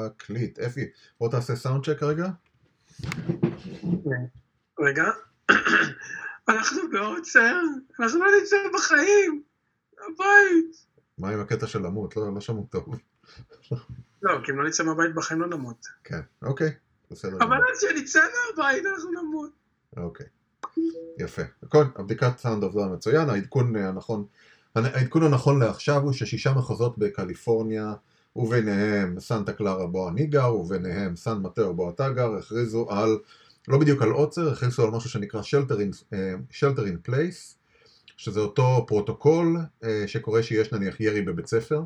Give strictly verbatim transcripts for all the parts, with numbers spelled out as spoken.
להקליט. אפי, בוא תעשה סאונד צ'ק רגע. רגע. אנחנו בעוצר, אנחנו לא נמצא בחיים, הבית. מה עם הקטע של למות? לא, לא שמעו טוב. לא, כי אם לא נצא מהבית בחיים לא נמות. כן, אוקיי. בסדר. אבל אז שנצא מהבית אנחנו נמות. אוקיי. יפה. הכל, הבדיקת סאונד עבדה מצוין, העדכון הנכון, העדכון הנכון לעכשיו הוא ששישה מחוזות בקליפורניה, וביניהם סנטה קלרה בו אני גר, וביניהם סן מטאו בו אתה גר, הכריזו על, לא בדיוק על עוצר, הכריזו על משהו שנקרא shelter in, shelter in place, שזה אותו פרוטוקול שקורה שיש נניח ירי בבית ספר.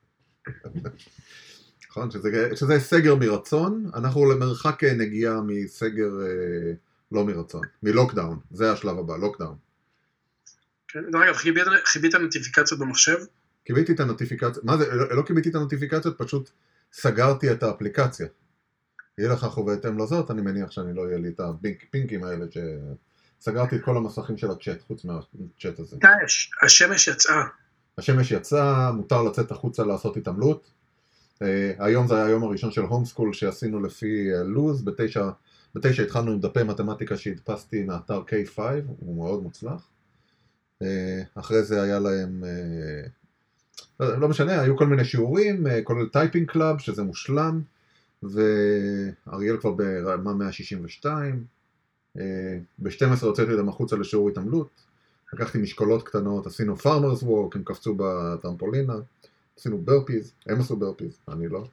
נכון, שזה, שזה סגר מרצון, אנחנו למרחק נגיעה מסגר לא מרצון, מלוקדאון, זה השלב הבא, לוקדאון. כן, אגב, חיבית הנוטיפיקציות במחשב? קיביתי את הנוטיפיקציות, מה זה, לא, לא קיביתי את הנוטיפיקציות, פשוט סגרתי את האפליקציה. יהיה לך ובהתאם לזאת, אני מניח שאני לא יהיה לי את הפינקים האלה, שסגרתי את כל המסכים של הצ'אט, חוץ מהצ'אט הזה. דאש, השמש יצאה. השמש יצאה, מותר לצאת החוצה לעשות התעמלות. Uh, היום זה היה היום הראשון של הום סקול שעשינו לפי uh, לוז, בתשע, בתשע התחלנו עם דפי מתמטיקה שהדפסתי מאתר קיי פייב, הוא מאוד מוצלח. Uh, אחרי זה היה להם, uh, לא, לא משנה, היו כל מיני שיעורים, uh, כולל טייפינג קלאב, שזה מושלם, ואריאל כבר ברמה מאה שישים ושתיים, uh, ב-שתים עשרה הוצאתי להם החוצה לשיעור התעמלות, לקחתי משקולות קטנות, עשינו פארמרס וורק, הם קפצו בטרמפולינה, עשינו ברפיז, הם עשו ברפיז, אני לא.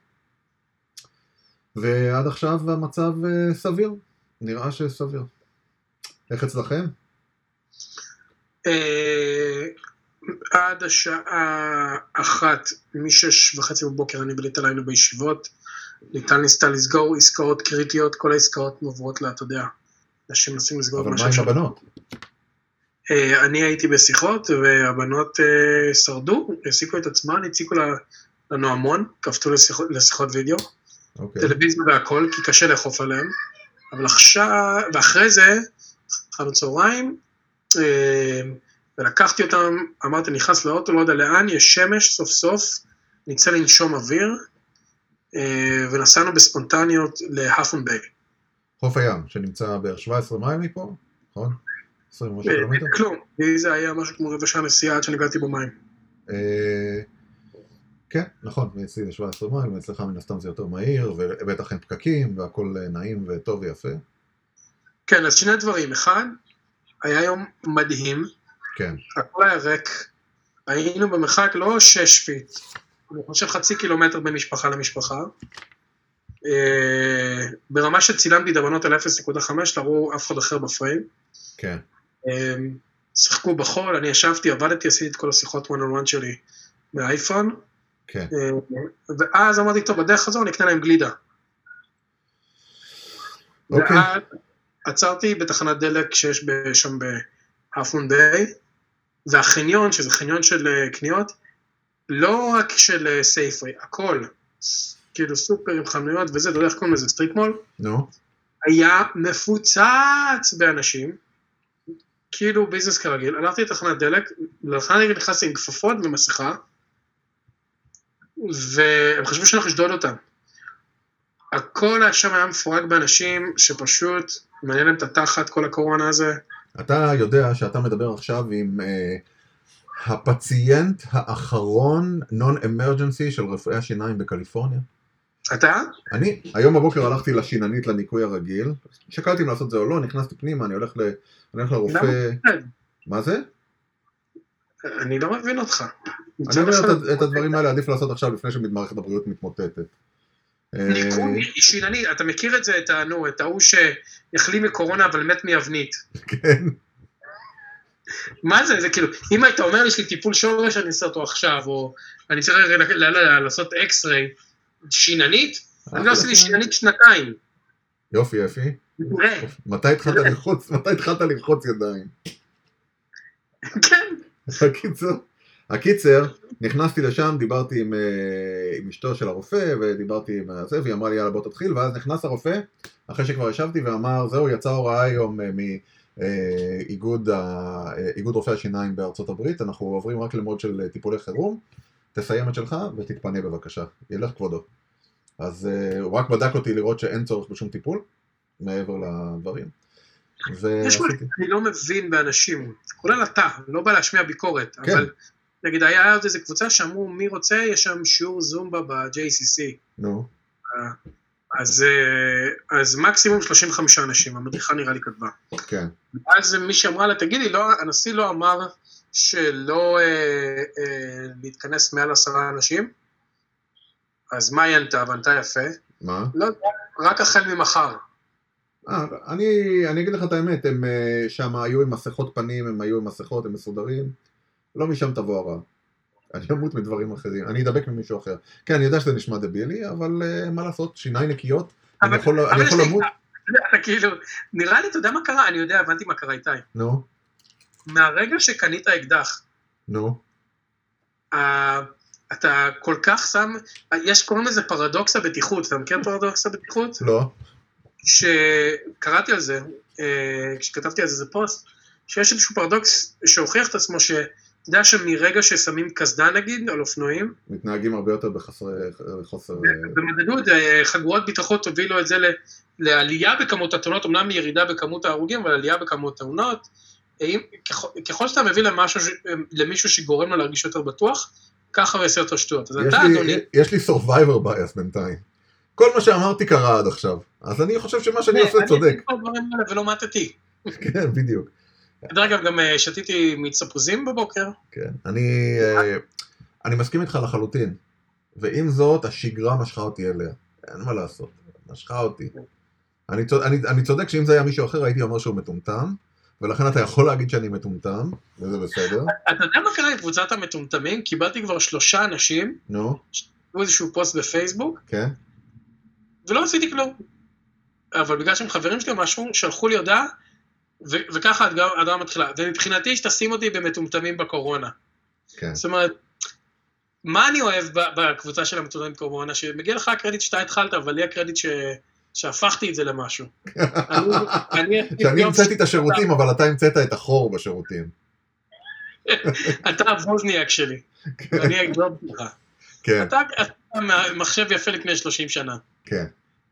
ועד עכשיו המצב סביר, נראה שסביר. איך אצלכם? עד השעה אחת, משש וחצי בבוקר אני בליט עלינו בישיבות, ניתן ניסתה לסגור עסקאות קריטיות, כל העסקאות מוברות לה, אתה יודע, אנשים נסים לסגור אבל מה עם הבנות? אני הייתי בשיחות, והבנות שרדו, הסיקו את עצמן, הציקו לנו המון, כפתו לשיחות, לשיחות וידאו, okay. טלוויזיה והכל, כי קשה לאכוף עליהם, אבל עכשיו, ואחרי זה, התחלנו צהריים, ולקחתי אותם, אמרתי, נכנס לאוטו, לא יודע לאן, יש שמש, סוף סוף, ניצא לנשום אוויר, ונסענו בספונטניות להפון ביי. חוף הים, שנמצא בערך שבע עשרה מייל מפה, נכון? עשרים ומשהו קילומטר? כלום, זה היה משהו כמו רבע שעה נסיעה עד שנגעתי במים. כן, נכון, מאצלי זה שבע עשרה מייל, מאצלך מן הסתם זה יותר מהיר, ובטח אין פקקים, והכל נעים וטוב ויפה. כן, אז שני דברים, אחד, היה יום מדהים, כן. הכל היה ריק, היינו במרחק לא שש פיט, אני חושב חצי קילומטר בין משפחה למשפחה, ברמה שצילמתי דבנות על אפס נקודה חמש, תראו אף אחד אחר בפריים, כן. שחקו בחול, אני ישבתי, עבדתי, עשיתי את כל השיחות one on one שלי מהאייפון, כן. ואז אמרתי, טוב, בדרך הזו אני אקנה להם גלידה. אוקיי. ואז עצרתי בתחנת דלק שיש שם בהפון ביי, והחניון, שזה חניון של קניות, לא רק של סייפרי, הכל, כאילו סופר עם חנויות וזה, אתה יודע איך קוראים לזה, סטריט מול? נו. היה מפוצץ באנשים, כאילו ביזנס כרגיל, הלכתי לתחנת דלק, לתחנת דלק נכנסתי עם כפפות ומסכה, והם חשבו שאנחנו נשדוד אותם. הכל שם היה מפורק באנשים שפשוט מעניין להם את התחת, כל הקורונה הזה. אתה יודע שאתה מדבר עכשיו עם אה, הפציינט האחרון נון-אמרג'נסי של רפואי השיניים בקליפורניה. אתה? אני, היום בבוקר הלכתי לשיננית לניקוי הרגיל, שקלתי אם לעשות זה או לא, נכנסתי פנימה, אני הולך, ל, אני הולך לרופא... מה זה? אני לא מבין אותך. אני אומר את, את הדברים האלה עדיף לעשות עכשיו לפני שמערכת הבריאות מתמוטטת. ניקוי שיננית, אתה מכיר את זה, את, נו, את ההוא שיחלים מקורונה אבל מת מאבנית. כן. מה זה? זה כאילו, אם היית אומר לי יש לי טיפול שורש אני אעשה אותו עכשיו, או אני צריך לעשות אקס-ריי, שיננית? אני לא עושה לי שיננית שנתיים. יופי, יפי. מתי התחלת ללחוץ? מתי התחלת ללחוץ ידיים? כן. הקיצר, הקיצר, נכנסתי לשם, דיברתי עם, עם אשתו של הרופא, ודיברתי עם זה, והיא אמרה לי, יאללה בוא תתחיל, ואז נכנס הרופא, אחרי שכבר ישבתי, ואמר, זהו, יצא הוראה היום מאיגוד איגוד רופאי השיניים בארצות הברית, אנחנו עוברים רק למוד של טיפולי חירום, תסיים את שלך ותתפנה בבקשה, ילך כבודו. אז הוא רק בדק אותי לראות שאין צורך בשום טיפול, מעבר לדברים. יש מה, אני לא מבין באנשים, כולל אתה, לא בא להשמיע ביקורת, אבל נגיד היה עוד איזו קבוצה שאמרו מי רוצה, יש שם שיעור זומבה ב-ג'יי סי סי. נו. אז, אז מקסימום שלושים וחמישה אנשים, המדריכה נראה לי כתבה. כן. אז מי שאמרה לה, תגידי, לא, הנשיא לא אמר שלא אה, אה, להתכנס מעל עשרה אנשים? אז מה היא ענתה? וענתה יפה. מה? לא, רק החל ממחר. אה, אני, אני אגיד לך את האמת, הם שם היו עם מסכות פנים, הם היו עם מסכות, הם מסודרים, לא משם תבוא הרע. אני אמות מדברים אחרים, אני אדבק ממישהו אחר. כן, אני יודע שזה נשמע דבילי, אבל uh, מה לעשות, שיניי נקיות, אני יכול, אני יכול למות. אתה כאילו, נראה לי, אתה יודע מה קרה? אני יודע, הבנתי מה קרה איתי. נו. מהרגע שקנית אקדח, נו. Uh, אתה כל כך שם, יש קוראים לזה פרדוקס הבטיחות, אתה מכיר פרדוקס הבטיחות? לא. שקראתי על זה, uh, כשכתבתי על זה, זה פוסט, שיש איזשהו פרדוקס שהוכיח את עצמו ש... אתה יודע שמרגע ששמים קסדה נגיד על אופנועים, מתנהגים הרבה יותר בחוסר... במדדות, חגורות ביטחון תובילו את זה לעלייה בכמות התאונות, אמנם מירידה בכמות ההרוגים, אבל עלייה בכמות תאונות, ככל שאתה מביא למישהו שגורם לו להרגיש יותר בטוח, ככה הוא יעשה יותר שטויות. יש לי survivor bias בינתיים. כל מה שאמרתי קרה עד עכשיו, אז אני חושב שמה שאני עושה צודק. אני עשיתי כל דברים האלה ולא מתתי. כן, בדיוק. דרך אגב, גם שתיתי מצפוזים בבוקר. כן, אני, אני מסכים איתך לחלוטין, ועם זאת, השגרה משכה אותי אליה, אין מה לעשות, משכה אותי. אני, אני, אני צודק שאם זה היה מישהו אחר, הייתי אומר שהוא מטומטם, ולכן אתה יכול להגיד שאני מטומטם, וזה בסדר. אתה יודע מה קרה עם קבוצת המטומטמים? קיבלתי כבר שלושה אנשים, נו. שתראו איזשהו פוסט בפייסבוק, כן. ולא עשיתי כלום. אבל בגלל שהם חברים שלי או משהו, שלחו לי הודעה, ו- וככה הדבר מתחילה, ומבחינתי שתשים אותי במטומטמים בקורונה. כן. זאת אומרת, מה אני אוהב בקבוצה של המטומטמים בקורונה, שמגיע לך הקרדיט שאתה התחלת, אבל לי הקרדיט ש... שהפכתי את זה למשהו. שאני המצאתי את השירותים, אבל אתה המצאת את החור בשירותים. אתה הווזניאק שלי, ואני אגלוב לך. כן. אתה מחשב יפה לפני שלושים שנה. כן.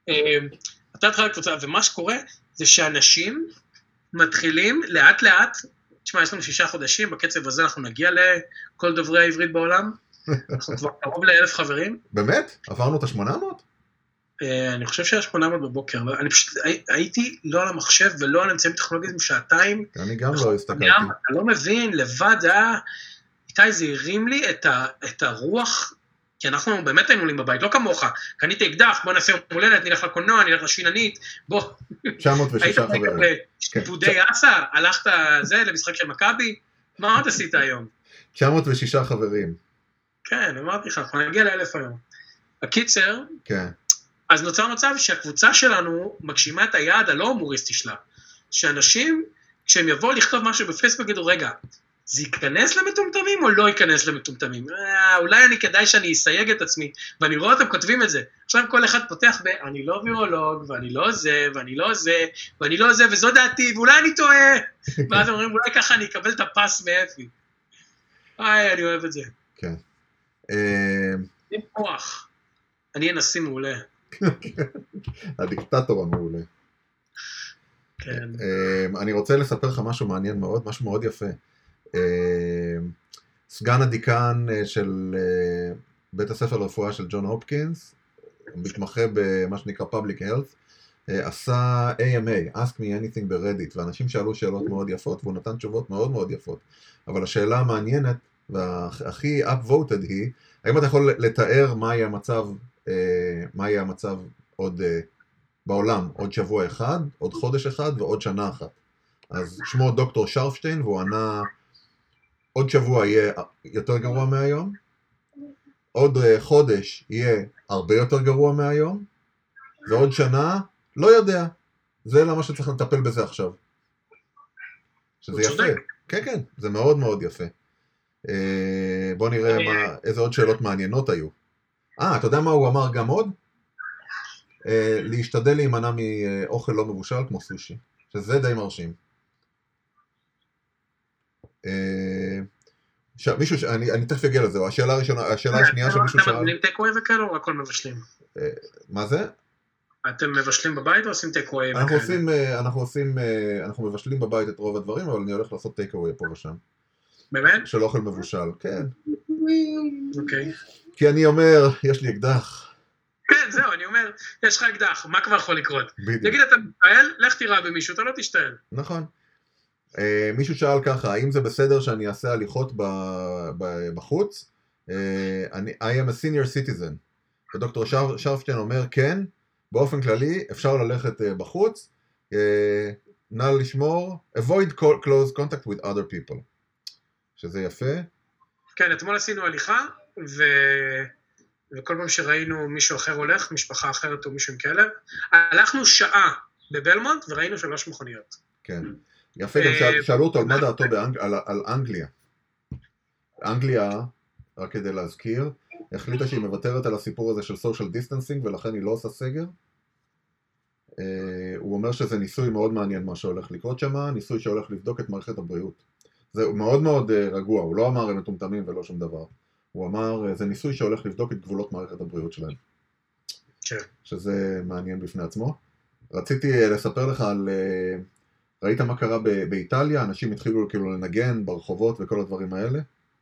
אתה התחלת קבוצה, ומה שקורה זה שאנשים מתחילים לאט לאט, תשמע, יש לנו שישה חודשים, בקצב הזה אנחנו נגיע לכל דוברי העברית בעולם, אנחנו כבר קרוב לאלף חברים. באמת? עברנו את ה-שמונה מאות? אני חושב שהיה שמונה מאות בבוקר, אני פשוט הייתי לא על המחשב ולא על אמצעים טכנולוגיים שעתיים. אני גם לא הסתכלתי. אתה לא מבין, לבד היה, איתי זה הרים לי את הרוח, כי אנחנו באמת היינו עולים בבית, לא כמוך, קניתי אקדח, בוא נעשה יום הולדת, נלך לקולנוע, נלך לשיננית, בוא. תשע מאות ושש חברים. היית שפודי אסה, הלכת זה למשחק של מכבי, מה עוד עשית היום? תשע מאות ושש חברים. כן, אמרתי לך, אנחנו נגיע לאלף היום. הקיצר, כן. אז נוצר מצב שהקבוצה שלנו מגשימה את היעד הלא הומוריסטי שלה, שאנשים, כשהם יבואו לכתוב משהו בפייסבוק, יגידו, רגע, זה ייכנס למטומטמים או לא ייכנס למטומטמים? אה, אולי אני כדאי שאני אסייג את עצמי, ואני רואה אותם כותבים את זה. עכשיו כל אחד פותח ב, אני לא וירולוג, ואני לא זה, ואני לא זה, ואני לא זה, וזו דעתי, ואולי אני טועה. ואז אומרים, אולי ככה אני אקבל את הפס מאפי. איי, אני אוהב את זה. כן. אין כוח. אני אנסי מעולה. הדיקטטור המעולה. כן. אני רוצה לספר לך משהו מעניין מאוד, משהו מאוד יפה. סגן הדיקן של בית הספר לרפואה של ג'ון הופקינס, מתמחה במה שנקרא Public Health, עשה A M A, Ask Me Anything ברדיט, ואנשים שאלו שאלות מאוד יפות, והוא נתן תשובות מאוד מאוד יפות. אבל השאלה המעניינת, והכי upvoted היא, האם אתה יכול לתאר מה יהיה המצב, מה יהיה המצב עוד בעולם, עוד שבוע אחד, עוד חודש אחד ועוד שנה אחת. אז שמו דוקטור שרפשטיין, והוא ענה, עוד שבוע יהיה יותר גרוע מהיום, עוד חודש יהיה הרבה יותר גרוע מהיום, ועוד שנה, לא יודע. זה למה שצריך לטפל בזה עכשיו. שזה יפה. כן, כן, זה מאוד מאוד יפה. בוא נראה מה, איזה עוד שאלות מעניינות היו. אה, אתה יודע מה הוא אמר גם עוד? להשתדל להימנע מאוכל לא מבושל כמו סושי, שזה די מרשים. מישהו, אני תכף אגיע לזה, השאלה הראשונה, השאלה השנייה שמישהו שאל... אתם מבשלים טייק-אווי וכאלה או הכל מבשלים? מה זה? אתם מבשלים בבית או עושים טייק-אווי וכאלה? אנחנו עושים, אנחנו עושים, אנחנו מבשלים בבית את רוב הדברים, אבל אני הולך לעשות טייק-אווי פה ושם. באמת? של אוכל מבושל, כן. אוקיי. כי אני אומר, יש לי אקדח. כן, זהו, אני אומר, יש לך אקדח, מה כבר יכול לקרות? בדיוק. תגיד, אתה מתפעל, לך תירה במישהו, אתה לא תשתעל. נכון. מישהו שאל ככה, האם זה בסדר שאני אעשה הליכות בחוץ? אני, I am a senior citizen. ודוקטור שרפשטיין אומר, כן, באופן כללי, אפשר ללכת בחוץ, נא לשמור, avoid close contact with other people. שזה יפה. כן, אתמול עשינו הליכה, ו... וכל פעם שראינו מישהו אחר הולך, משפחה אחרת או מישהו עם כלב, הלכנו שעה בבלמונט וראינו שלוש מכוניות. כן. יפה, גם שאלו אותו על מה דעתו על אנגליה. אנגליה, רק כדי להזכיר, החליטה שהיא מוותרת על הסיפור הזה של social distancing, ולכן היא לא עושה סגר. הוא אומר שזה ניסוי מאוד מעניין מה שהולך לקרות שם, ניסוי שהולך לבדוק את מערכת הבריאות. זה מאוד מאוד רגוע, הוא לא אמר הם מטומטמים ולא שום דבר. הוא אמר, זה ניסוי שהולך לבדוק את גבולות מערכת הבריאות שלהם. כן. שזה מעניין בפני עצמו. רציתי לספר לך על... ראית מה קרה באיטליה? אנשים התחילו כאילו לנגן ברחובות וכל הדברים האלה?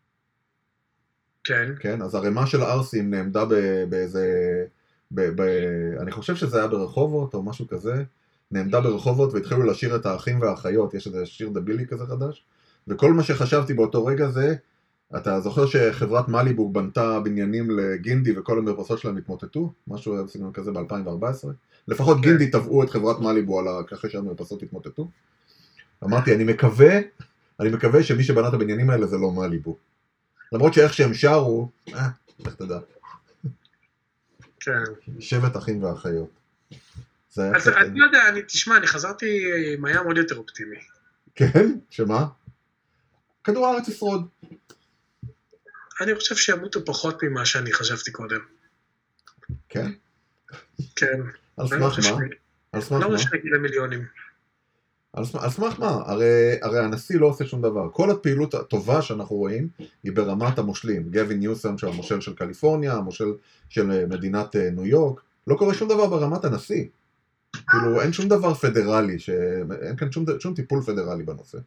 כן. כן, אז הרמה של הארסים נעמדה באיזה... ב, ב, אני חושב שזה היה ברחובות או משהו כזה, נעמדה ברחובות והתחילו לשיר את האחים והאחיות, יש איזה שיר דבילי כזה חדש, וכל מה שחשבתי באותו רגע זה, אתה זוכר שחברת מליבו בנתה בניינים לגינדי וכל המרפסות שלהם התמוטטו? משהו בסגנון כזה ב-אלפיים וארבע עשרה? לפחות גינדי טבעו את חברת מליבו על אחרי שהמרפסות התמוטטו. אמרתי, אני מקווה, אני מקווה שמי שבנה את הבניינים האלה זה לא מליבו. למרות שאיך שהם שרו, אה, איך תדע. כן. שבט אחים ואחיות. אז אני לא יודע, תשמע, אני חזרתי עם הים עוד יותר אופטימי. כן? שמה? כדור הארץ ישרוד. אני חושב שימותו פחות ממה שאני חשבתי קודם. כן? כן. על סמך מה? על סמך מה? לא רוצה להגיד למיליונים. על סמך מה? הרי, הרי הנשיא לא עושה שום דבר. כל הפעילות הטובה שאנחנו רואים היא ברמת המושלים. גווין ניוסם של המושל של קליפורניה, המושל של מדינת ניו יורק. לא קורה שום דבר ברמת הנשיא. כאילו, אין שום דבר פדרלי, ש... אין כאן שום, שום טיפול פדרלי בנושא.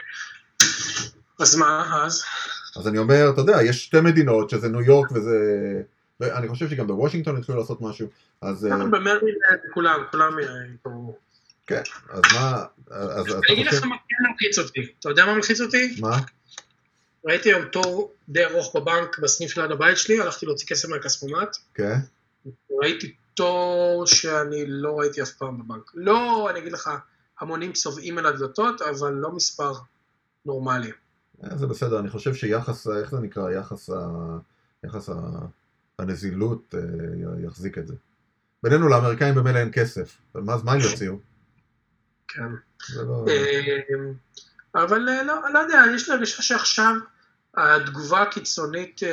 אז מה, אז? אז אני אומר, אתה יודע, יש שתי מדינות, שזה ניו יורק וזה... ואני חושב שגם בוושינגטון התחילו לעשות משהו, אז... במרילנד, כולם, כולם פה... כן, אז מה... אז אתה אני אגיד לך מה כן מלחיץ אותי. אתה יודע מה מלחיץ אותי? מה? ראיתי היום תור די ארוך בבנק בסניף ליד הבית שלי, הלכתי להוציא כסף מהכספומט. כן. ראיתי תור שאני לא ראיתי אף פעם בבנק. לא, אני אגיד לך, המונים צובעים אל הדלתות, אבל לא מספר נורמלי. זה בסדר, אני חושב שיחס, איך זה נקרא, יחס, ה... יחס ה... הנזילות יחזיק את זה. בינינו לאמריקאים במילא אין כסף, מה, מה הם יוציאו? כן. לא... אבל לא, לא יודע, יש לי הרגשה שעכשיו התגובה הקיצונית,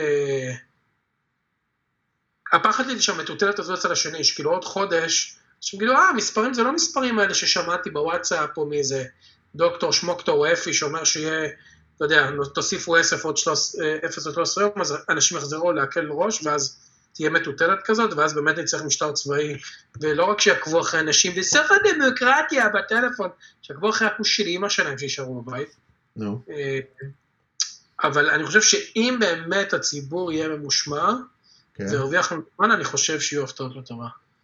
הפחד לי שהמטוטלת הזו אצל השני, שכאילו עוד חודש, שכאילו, אה, מספרים זה לא מספרים האלה ששמעתי בוואטסאפ או מאיזה דוקטור שמוקטור או אפי שאומר שיהיה, אתה יודע, תוסיפו אפס עוד שלוש עשרה יום, אז אנשים יחזרו להקל ראש, ואז תהיה מטוטלת כזאת, ואז באמת נצטרך משטר צבאי, ולא רק שיעקבו אחרי אנשים, בסוף הדמוקרטיה בטלפון, שיעקבו אחרי הכוש של אמא שלהם שישארו בבית. נו. אבל אני חושב שאם באמת הציבור יהיה ממושמע, והרוויח ממושמע, אני חושב שיהיו הפתעות לטובה.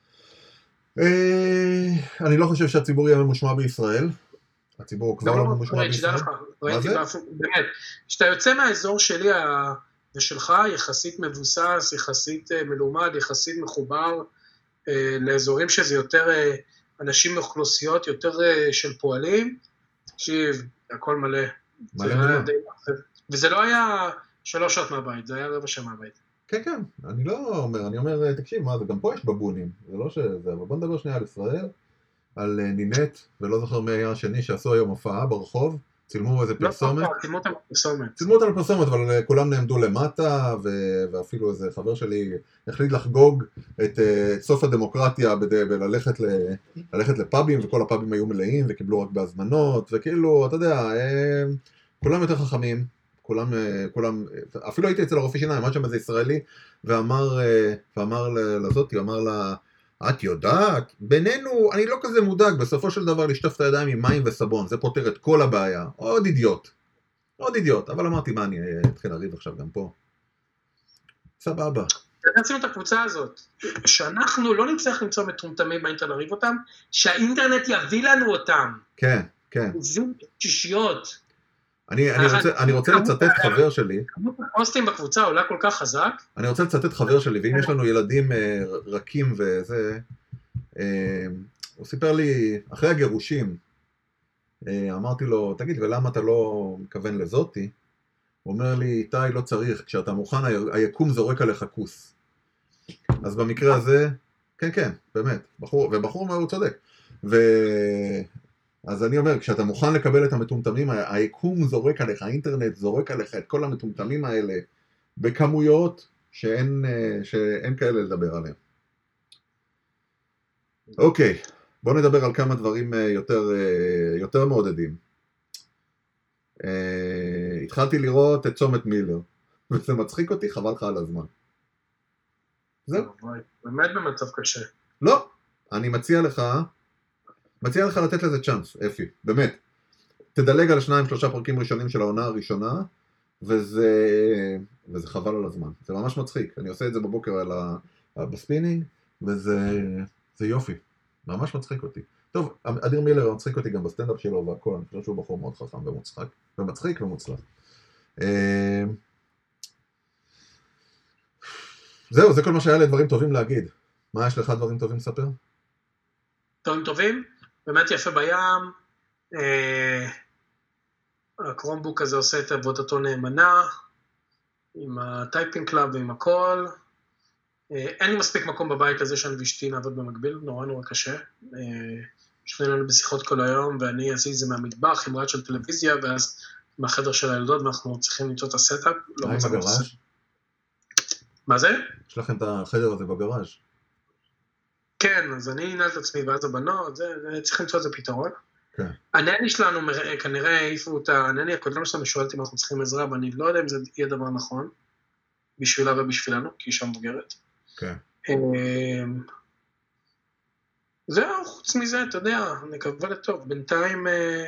אני לא חושב שהציבור יהיה ממושמע בישראל. הציבור כבר לא ממושמע בישראל. מה זה? באמת, כשאתה יוצא מהאזור שלי ושלך, יחסית מבוסס, יחסית מלומד, יחסית מחובר, לאזורים שזה יותר אנשים מאוכלוסיות, יותר של פועלים, תקשיב, הכל מלא. מלא מלא. וזה לא היה שלוש שעות מהבית, זה היה רבע שעה מהבית. כן, כן, אני לא אומר, אני אומר, תקשיב, מה זה, גם פה יש בבונים, זה לא שזה, אבל בוא נדבר שנייה על ישראל, על נינט, ולא זוכר מי היה השני שעשו היום הופעה ברחוב, צילמו איזה פרסומת. לא, צילמו אותם בפרסומת. צילמו אותם בפרסומת, אבל כולם נעמדו למטה, ואפילו איזה חבר שלי החליט לחגוג את סוף הדמוקרטיה, וללכת לפאבים, וכל הפאבים היו מלאים, וקיבלו רק בהזמנות, וכאילו, אתה יודע, כולם יותר חכמים, כולם, כולם, אפילו הייתי אצל הרופא שיניים, עמד שם איזה ישראלי, ואמר, ואמר לזאתי, אמר לה, את יודעת, בינינו, אני לא כזה מודאג, בסופו של דבר לשטוף את הידיים עם מים וסבון, זה פותר את כל הבעיה, עוד אידיוט, עוד אידיוט, אבל אמרתי, מה, אני אתחיל לריב עכשיו גם פה? סבבה. עשינו את הקבוצה הזאת, שאנחנו לא נצטרך למצוא מטומטמים באינטרנט לריב אותם, שהאינטרנט יביא לנו אותם. כן, כן. זה שישיות. אני, אני רוצה, אני רוצה לצטט חבר שלי. כמות הפוסטים בקבוצה עולה כל כך חזק. אני רוצה לצטט חבר שלי, ואם יש לנו ילדים רכים וזה, הוא סיפר לי, אחרי הגירושים, אמרתי לו, תגיד, ולמה אתה לא מכוון לזאתי? הוא אומר לי, איתי, לא צריך, כשאתה מוכן, היקום זורק עליך כוס. אז במקרה הזה, כן, כן, באמת, בחור, ובחור מה הוא צודק. ו... אז אני אומר, כשאתה מוכן לקבל את המטומטמים, היקום זורק עליך, האינטרנט זורק עליך את כל המטומטמים האלה, בכמויות שאין, שאין כאלה לדבר עליהם. אוקיי, בואו נדבר על כמה דברים יותר, יותר מעודדים. התחלתי לראות את צומת מילר, וזה מצחיק אותי, חבל לך על הזמן. זהו. באמת במצב קשה. לא, אני מציע לך, מציע לך לתת לזה צ'אנס, אפי, באמת. תדלג על שניים, שלושה פרקים ראשונים של העונה הראשונה, וזה, וזה חבל על הזמן. זה ממש מצחיק. אני עושה את זה בבוקר על ה, בספינינג, וזה זה יופי. ממש מצחיק אותי. טוב, אדיר מילר מצחיק אותי גם בסטנדאפ שלו והכל, אני חושב שהוא בחור מאוד חכם ומצחיק, ומצחיק ומוצלח. זהו, זה כל מה שהיה לי דברים טובים להגיד. מה יש לך דברים טובים לספר? דברים טובים? באמת יפה בים. הקרומבוק הזה עושה את עבודתו נאמנה, עם הטייפינג קלאב ועם הכל. אין לי מספיק מקום בבית הזה שאני ואשתי נעבוד במקביל, נורא נורא קשה. יושבים לנו בשיחות כל היום, ואני אעשה את זה מהמטבח עם רעד של טלוויזיה, ואז מהחדר של הילדות, ואנחנו צריכים למצוא את הסטאפ. מה עם בגראז'? מה זה? יש לכם את החדר הזה בגראז'? כן, אז אני אנהל את עצמי, ואז הבנות, זה, צריך למצוא את זה פתרון. כן. הנני שלנו, כנראה העיפו אותה, הנני הקודם שלנו שואלת אם אנחנו צריכים עזרה, ואני לא יודע אם זה יהיה דבר נכון, בשבילה ובשבילנו, כי היא שם בוגרת. כן. זהו, חוץ מזה, אתה יודע, נקווה לטוב. בינתיים,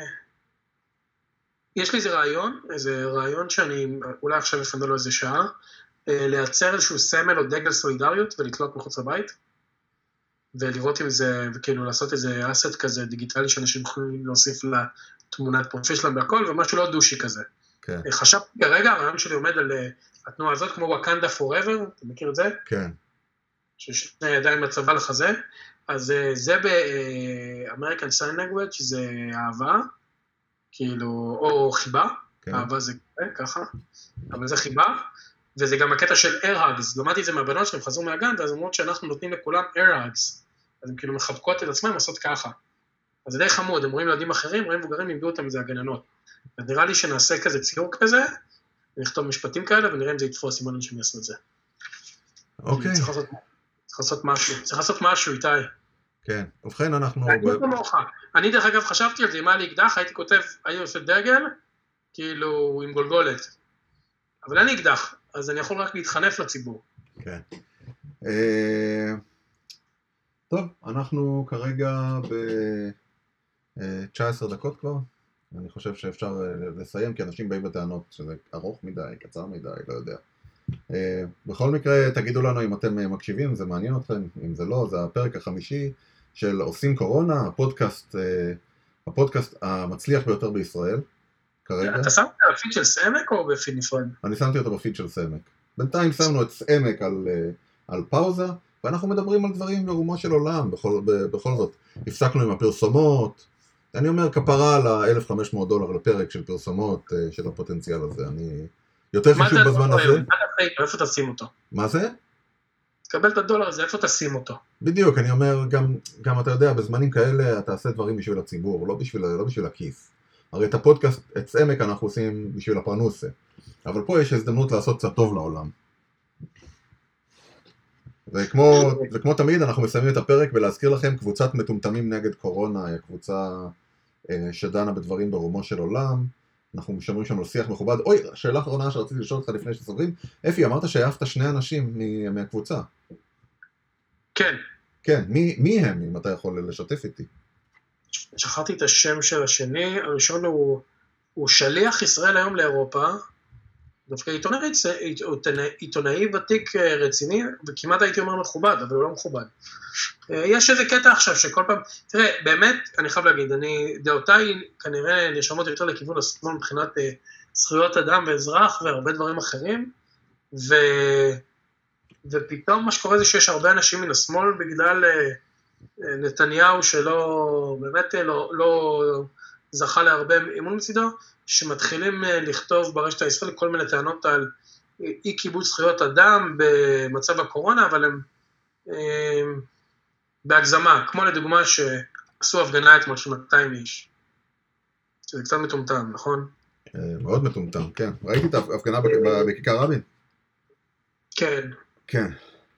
יש לי איזה רעיון, איזה רעיון שאני, אולי עכשיו אפנה לו איזה שעה, לייצר איזשהו סמל או דגל סולידריות ולתלות מחוץ לבית, ולראות אם זה, וכאילו לעשות איזה אסט כזה דיגיטלי שאנשים יכולים להוסיף לתמונת פרופיל שלהם בהכל, ומשהו לא דושי כזה. כן. חשבתי כרגע, הרעיון שלי עומד על התנועה הזאת, כמו וואקנדה פוראבר, אתה מכיר את זה? כן. ששני ידיים לצבא לחזה, אז זה ב-American Sign Language, זה אהבה, כאילו, או חיבה, כן. אהבה זה ככה, אבל זה חיבה, וזה גם הקטע של air hugs, למדתי את זה מהבנות שהם חזרו מהגן, ואז אומרות שאנחנו נותנים לכולם air hugs, אז הם כאילו מחבקות את עצמם לעשות ככה, אז זה די חמוד, הם רואים ילדים אחרים, רואים מבוגרים, ימדו אותם איזה הגננות, אז נראה לי שנעשה כזה ציור כזה, ונכתוב משפטים כאלה, ונראה אם זה יתפוס, אם אנשים יעשו את זה. אוקיי. צריך לעשות, צריך לעשות משהו, צריך לעשות משהו, איתי. כן, ובכן אנחנו... אני דרך אגב חשבתי על זה, אם היה לי אקדח, הייתי כותב, הייתי עושה דגל, כאילו עם גולגולת. אבל אין לי אקדח, אז אני יכול רק להתחנף לציבור. כן. טוב, אנחנו כרגע ב-תשע עשרה דקות כבר. אני חושב שאפשר לסיים, כי אנשים באים בטענות שזה ארוך מדי, קצר מדי, לא יודע. בכל מקרה, תגידו לנו אם אתם מקשיבים, זה מעניין אתכם, אם זה לא, זה הפרק החמישי של עושים קורונה, הפודקאסט, הפודקאסט המצליח ביותר בישראל, כרגע. אתה שם את הפיד של סעמק או בפיד נפרד? אני שמתי אותו בפיד של סעמק. בינתיים שמנו את סעמק על, על פאוזה, ואנחנו מדברים על דברים ברומו של עולם, בכל, בכל זאת. הפסקנו עם הפרסומות, אני אומר כפרה על ה-אלף וחמש מאות דולר לפרק של פרסומות של הפוטנציאל הזה, אני... יותר חשוב בזמן הזה. איפה תשים אותו? מה זה? תקבל את הדולר הזה, איפה תשים אותו? בדיוק, אני אומר, גם, גם אתה יודע, בזמנים כאלה אתה עושה דברים בשביל הציבור, לא בשביל, לא בשביל הכיס. הרי את הפודקאסט, את סעמק אנחנו עושים בשביל הפרנוסה. אבל פה יש הזדמנות לעשות קצת טוב לעולם. וכמו, וכמו תמיד אנחנו מסיימים את הפרק ולהזכיר לכם, קבוצת מטומטמים נגד קורונה, היא קבוצה שדנה בדברים ברומו של עולם. אנחנו משמרים שם על שיח מכובד. אוי, שאלה אחרונה שרציתי לשאול אותך לפני שסוגרים, אפי, אמרת שהעפת שני אנשים מהקבוצה. כן. כן, מי, מי הם, אם אתה יכול לשתף איתי? שכחתי את השם של השני, הראשון הוא, הוא שליח ישראל היום לאירופה, דווקא עיתונאי, עיתונאי ותיק רציני, וכמעט הייתי אומר מכובד, אבל הוא לא מכובד. יש איזה קטע עכשיו שכל פעם, תראה, באמת, אני חייב להגיד, אני, דעותיי כנראה נרשמות יותר לכיוון השמאל מבחינת זכויות אדם ואזרח והרבה דברים אחרים, ו, ופתאום מה שקורה זה שיש הרבה אנשים מן השמאל בגלל נתניהו שלא, באמת לא, לא זכה להרבה אמון מצידו, שמתחילים לכתוב ברשת הישראלית כל מיני טענות על אי כיבוד זכויות אדם במצב הקורונה, אבל הם, הם בהגזמה, כמו לדוגמה שעשו הפגנה אתמול של מאתיים איש. זה קצת מטומטם, נכון? מאוד מטומטם, כן. ראיתי את ההפגנה בכיכר רבין? כן. כן.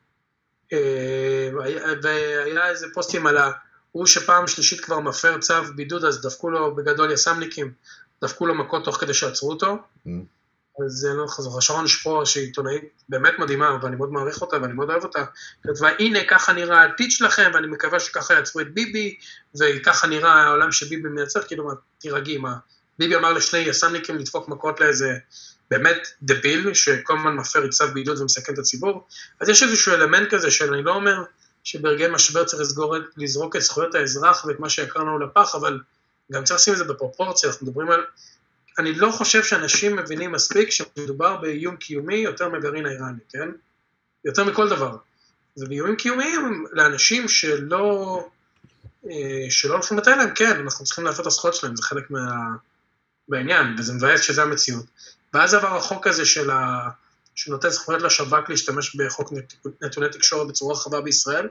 והיה איזה פוסטים על הוא שפעם שלישית כבר מפר צו בידוד, אז דפקו לו בגדול יסמניקים, דפקו לו מכות תוך כדי שעצרו אותו. אז זה לא חזור. שרון שפור, שהיא עיתונאית באמת מדהימה, ואני מאוד מעריך אותה, ואני מאוד אוהב אותה, כתבה, הנה, ככה נראה העתיד שלכם, ואני מקווה שככה יעצרו את ביבי, וככה נראה העולם שביבי מייצר, כאילו, תירגעי, מה? ביבי אמר לשני יסמניקים לדפוק מכות לאיזה, באמת דביל, שכל הזמן מפר צו בידוד ומסכן את הציבור. אז יש איזשהו אלמנט כזה, שאני לא אומר שברגעי משבר צריך לסגור, לזרוק את זכויות האזרח, ואת מה שיקר לנו לפח, אבל גם צריך לשים את זה בפרופורציה. אנחנו מדברים על אני לא חושב שאנשים מבינים מספיק שמדובר באיום קיומי יותר מגרעין האיראני, כן? יותר מכל דבר. ובאיומים קיומיים לאנשים שלא, שלא הולכים לתאר להם, כן, אנחנו צריכים להפות את הזכויות שלהם, זה חלק מה, בעניין, וזה מבאס שזה המציאות. ואז עבר החוק הזה של ה, שנותן זכויות לשב"כ להשתמש בחוק נתוני תקשורת בצורה רחבה בישראל.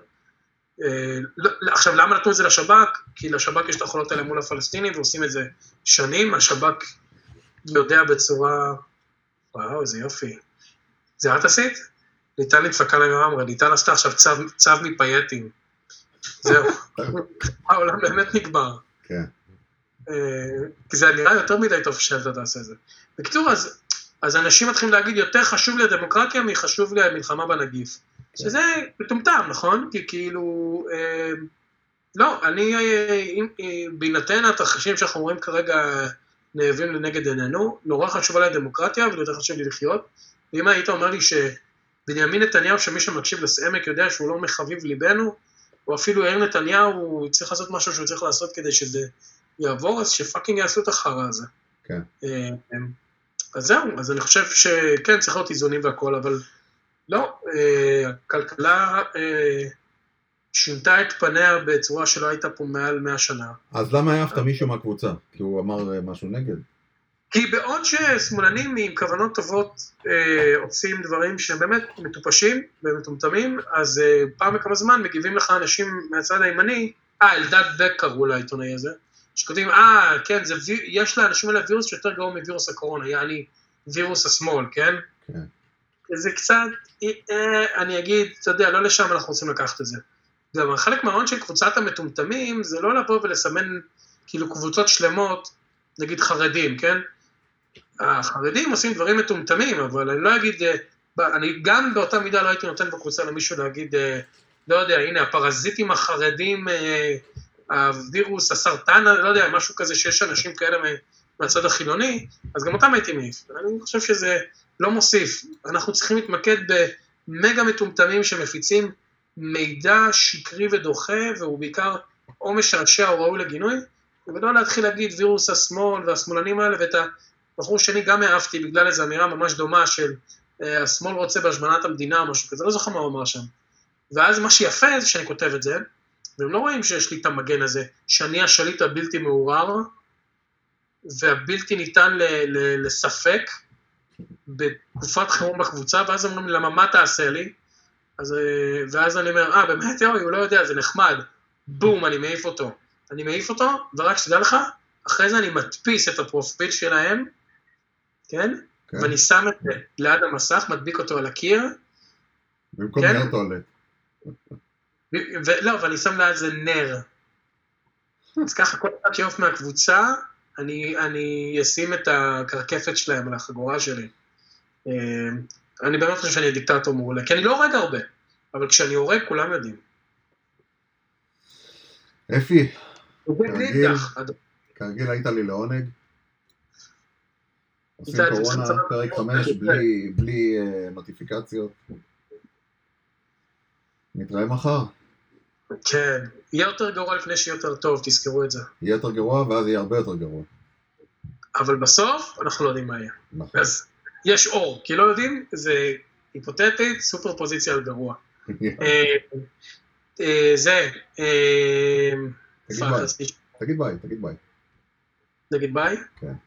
עכשיו, למה נתנו את זה לשב"כ? כי לשב"כ יש את היכולות האלה מול הפלסטינים, ועושים את זה שנים, השב"כ יודע בצורה, וואו, איזה יופי. זה את עשית? ליטל נדפקה לגמרי, ליטל עשתה עכשיו צו, צו מפייטים. זהו. העולם באמת נגבר. כן. כי זה נראה יותר מדי טוב שאתה תעשה את זה. בקיצור, אז, אז אנשים מתחילים להגיד, יותר חשוב לי הדמוקרטיה מחשוב לי המלחמה בנגיף. שזה מטומטם, נכון? כי כאילו, אה, לא, אני, בהינתן התרחישים שאנחנו רואים כרגע, נאבים לנגד עינינו, נורא חשוב עליי דמוקרטיה, ויותר חשוב לי לחיות, ואם היית אומר לי שבנימין נתניהו, שמי שמקשיב לסעמק יודע שהוא לא מחביב ליבנו, או אפילו יאיר נתניהו, הוא צריך לעשות משהו שהוא צריך לעשות כדי שזה יעבור, אז שפאקינג יעשו את החרא הזה. כן. אז זהו, אז אני חושב שכן, צריך להיות איזונים והכל, אבל לא, הכלכלה שינתה את פניה בצורה שלא הייתה פה מעל מאה שנה. אז למה העפת מישהו מהקבוצה? כי הוא אמר משהו נגד? כי בעוד ששמאלנים עם כוונות טובות אה, עושים דברים שהם באמת מטופשים ומטומטמים, אז אה, פעם בכמה זמן מגיבים לך אנשים מהצד הימני, אה, אלדד בק קראו לעיתונאי הזה, שכותבים, אה, כן, זה, יש לאנשים האלה וירוס שיותר גרוע מווירוס הקורונה, יעני וירוס השמאל, כן? כן. זה קצת, אה, אני אגיד, אתה יודע, לא לשם אנחנו רוצים לקחת את זה. גם חלק מהעון של קבוצת המטומטמים, זה לא לבוא ולסמן כאילו קבוצות שלמות, נגיד חרדים, כן? החרדים עושים דברים מטומטמים, אבל אני לא אגיד, אני גם באותה מידה לא הייתי נותן בקבוצה למישהו להגיד, לא יודע, הנה, הפרזיטים החרדים, הווירוס, הסרטן, לא יודע, משהו כזה שיש אנשים כאלה מהצד החילוני, אז גם אותם הייתי מעיף. אני חושב שזה לא מוסיף. אנחנו צריכים להתמקד במגה מטומטמים שמפיצים מידע שקרי ודוחה, והוא בעיקר או משעשע או ראוי לגינוי, ולא להתחיל להגיד וירוס השמאל והשמאלנים האלה, ואת הבחור שני גם העפתי בגלל איזו אמירה ממש דומה של השמאל רוצה בהשמנת המדינה או משהו כזה, לא זוכר מה הוא אמר שם. ואז מה שיפה זה שאני כותב את זה, והם לא רואים שיש לי את המגן הזה, שאני השליט הבלתי מעורר, והבלתי ניתן ל- ל- לספק, בתקופת חירום בקבוצה, ואז הם אומרים, למה מה תעשה לי? אז, ואז אני אומר, אה, באמת, יואי, הוא לא יודע, זה נחמד. בום, אני מעיף אותו. אני מעיף אותו, ורק שתדע לך, אחרי זה אני מדפיס את הפרופיל שלהם, כן? כן. ואני שם את זה ליד המסך, מדביק אותו על הקיר. במקום כן? נר טואלט. ולא, ואני שם ליד זה נר. אז ככה, כל אחד שיוף מהקבוצה, אני, אני אשים את הקרקפת שלהם על החגורה שלי. אני באמת חושב שאני דיקטטור מעולה, כי אני לא הורג הרבה, אבל כשאני הורג כולם יודעים. אפי, כרגיל, כרגיל היית לי לעונג. עושים קורונה, פרק חמש, בלי, בלי נוטיפיקציות. נתראה מחר. כן, יהיה יותר גרוע לפני שיהיה יותר טוב, תזכרו את זה. יהיה יותר גרוע, ואז יהיה הרבה יותר גרוע. אבל בסוף, אנחנו לא יודעים מה יהיה. נכון. אז יש אור, כי לא יודעים, זה היפותטית, סופר פוזיציה על גרוע. זה, תגיד ביי, תגיד ביי, תגיד ביי. נגיד ביי? כן.